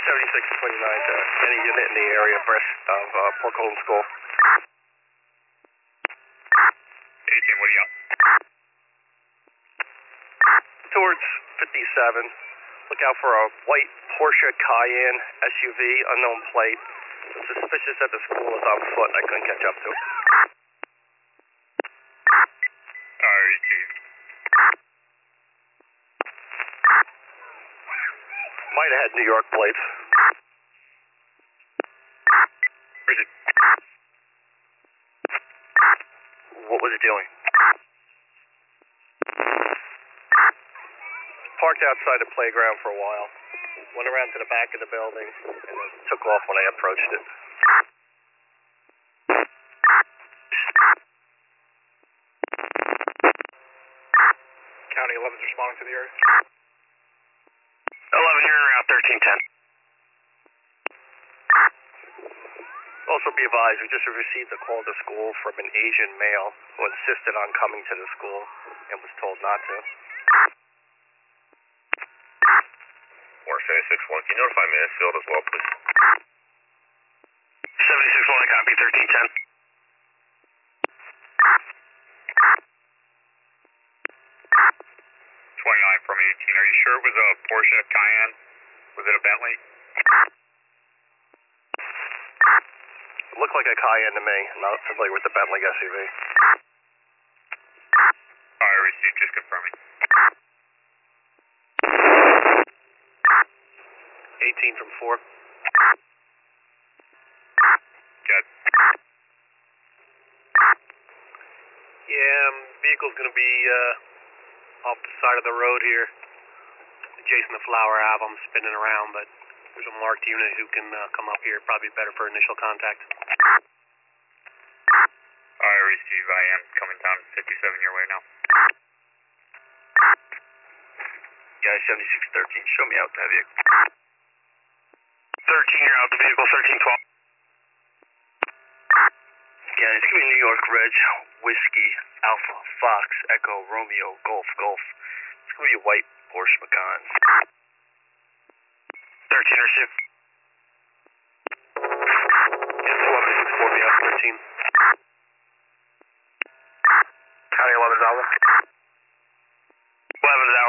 7629 to any unit in the area abreast of Port Colton School. 18, what do you got? Towards 57. Look out for a white Porsche Cayenne SUV, unknown plate. Suspicious that the school is on foot. I couldn't catch up to it. Might have had New York plates. Bridget. What was it doing? Parked outside the playground for a while. Went around to the back of the building and then took off when I approached it. County 11's responding to the area. 11, you're in route 1310. Also be advised, we just received a call to school from an Asian male who insisted on coming to the school and was told not to. 7661, can you notify Mansfield as well, please? 76-1, I copy 1310. 29 from 18. Are you sure it was a Porsche Cayenne? Was it a Bentley? It looked like a Cayenne to me. I'm not familiar with the Bentley SUV. I received, just confirming. 18 from 4. Good. Yeah, vehicle's going to be off the side of the road here, adjacent to Flower Ave. I'm spinning around, but there's a marked unit who can come up here. Probably better for initial contact. I receive. I am coming down 57 your way now. Guy 7613, show me out that vehicle. 13, you're out the vehicle, 1312. Yeah, it's going to be New York Reg, Whiskey, Alpha, Fox, Echo, Romeo, Golf, Golf. It's going to be a white Porsche Macan. 13 or 6. Yes, 1164, be out 13. County 11 is out. 11 is